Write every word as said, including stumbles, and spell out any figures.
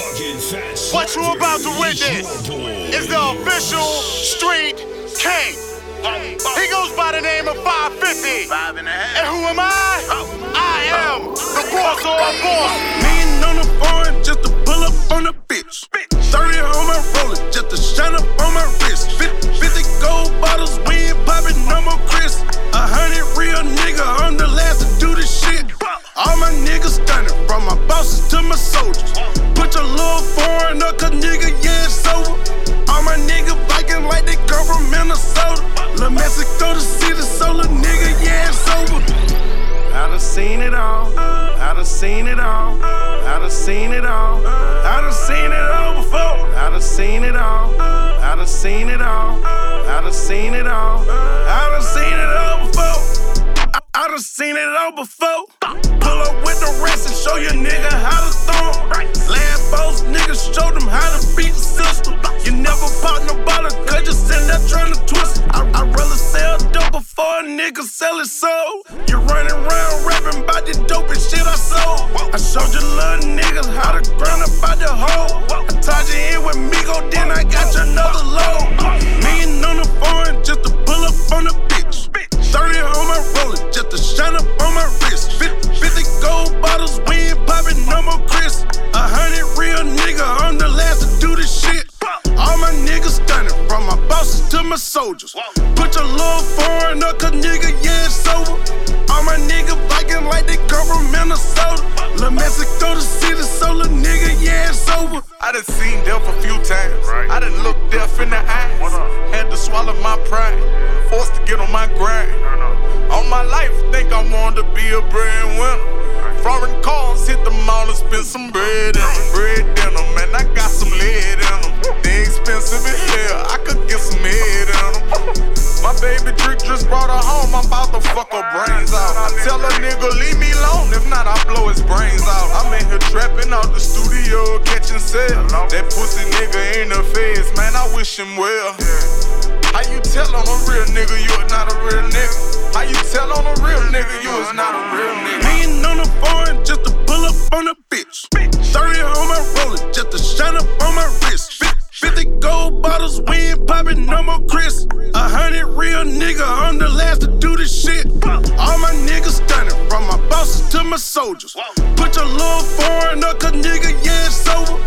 What you about to witness is the official Street King. He goes by the name of five fifty. Five and, a half. And who am I? Oh. I am oh. the boss of all boss. Leaning on the foreign just to pull up on the bitch. thirty on my roller just to shine up on my wrist. fifty gold bottles, we ain't poppin' no more Chris. A hundred real nigga, I'm the last to do this shit. All my niggas stunning, from my bosses to my soldiers. Put your little foreign up, cause nigga, yeah, it's over. All my niggas Viking like they come from Minnesota. La Mexico to see the solar, nigga, yeah, it's over. I done seen it all, I done seen it all, I done seen it all, I done seen it all before. I done seen it all, I done seen it all, I done seen it all, I done seen it all before. I, I done seen it all before. Pull up with the rest and show your nigga how to throw em. Lambos, niggas show them how to beat the system. You never pop no bottle, cause you sitting there trying to twist. I, I'd rather sell dope before a nigga sell his soul. You running around rapping about the dope and shit I sold. I showed you little niggas how to grind up out the hole. I tied you in with Migo, then I got you another load. Million on the foreign just to pull up on the bitch. thirty on my roller just to shine up on my wrist. fifty gold bottles, we ain't poppin' no more Chris. A hundred real nigga, I'm the last to do this shit. All my niggas stunning, from my bosses to my soldiers. Put your little foreign up, cause nigga, yeah, it's over. All my niggas Viking like they come from Minnesota. La Mexico to see the solar, nigga, yeah, it's over. I done seen death a few times. Right. I done looked death in the eyes. Had to swallow my pride. Forced to get on my grind. All my life, think I wanted to be a breadwinner. Foreign cars hit the mall and spend some bread in them. Bread in them, man, I got some lead in them. They expensive as hell, I could get some head in them. My baby Drake just brought her home, I'm about to fuck her brains out. I tell a nigga, leave me alone, if not, I blow his brains out. I'm in here trapping out the studio, catching sales. That pussy nigga ain't a feds, man, I wish him well. How you tell on a real nigga you are not a real nigga? How you tell on a real nigga you is not a real nigga? Leaning on the foreign just to pull up on a bitch. thirty on my roller just to shine up on my wrist. fifty gold bottles, we ain't poppin' no more Chris. A hundred real nigga, I'm the last to do this shit. All my niggas stunning, from my bosses to my soldiers. Put your little foreign up, cause nigga, yeah, it's over.